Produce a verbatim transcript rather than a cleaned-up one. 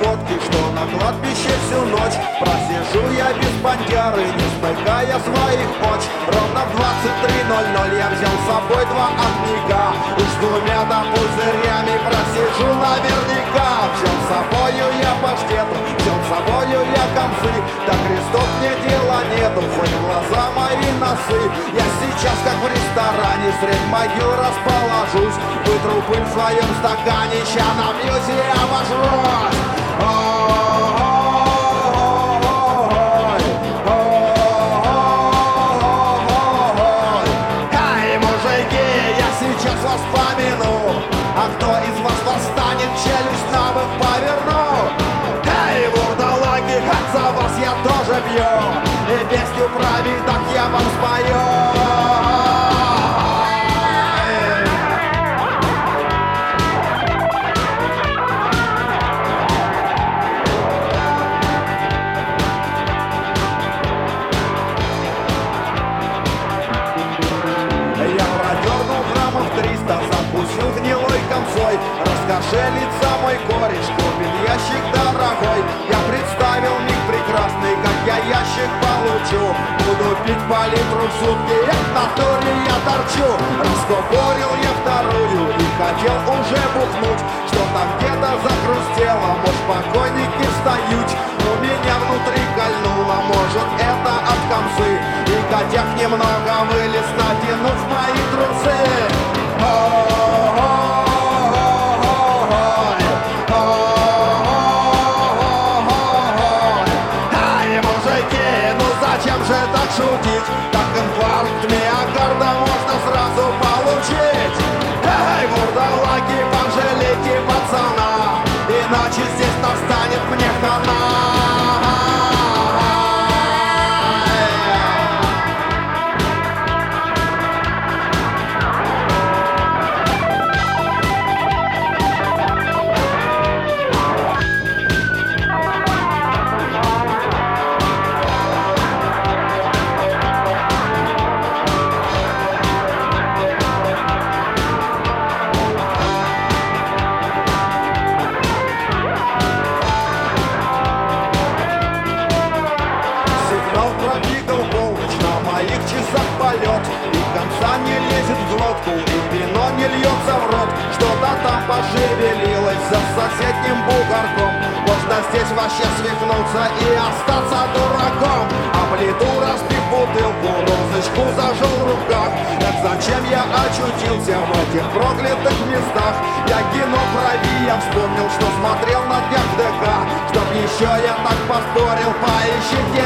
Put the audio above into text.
водки, что на кладбище всю ночь просижу я без бандеры, не смыкая своих оч. Ровно в двадцать три ноль ноль я взял с собой два огника, уж с двумя-то пузырями просижу наверняка. Взял с собою я паштету, взял с собою я концы, да крестов мне дела нету, хоть глаза мои носы. Я сейчас как в ресторане средь могил расположусь, вытру пыль в своем стакане, ща напьюсь и обожрусь. Эй, мужики, я сейчас вас помяну, а кто из вас восстанет, челюсть на бок поверну. Эй, вурдалаки, как за вас я тоже пью, и песню про видах я вам спою. Закусил гнилой концой, раскошелится мой кореш, купит ящик дорогой. Я представил миг прекрасный, как я ящик получу, буду пить по литру в сутки, я в натуре я торчу. Раскупорил я вторую и хотел уже бухнуть, что там где-то захрустело, может покойники встают. У меня внутри кольнуло, может это от комсы, и котяк немного вылез, натянув мои трусы. Ай, мужики, ну зачем же так шутить? Так инфаркт миокарда можно сразу получить. Эй, вурдалаки, пожалейте пацана, иначе здесь настанет мне хана. Полет, и конца не лезет в глотку, и вино не льется в рот. Что-то там пошевелилось за соседним бугорком. Можно здесь вообще свихнуться и остаться дураком. А плиту разбив бутылку, розочку зажал в руках. Так зачем я очутился в этих проклятых местах? Я кино крови, я вспомнил, что смотрел на днях в ДК. Чтоб еще я так поспорил, поищите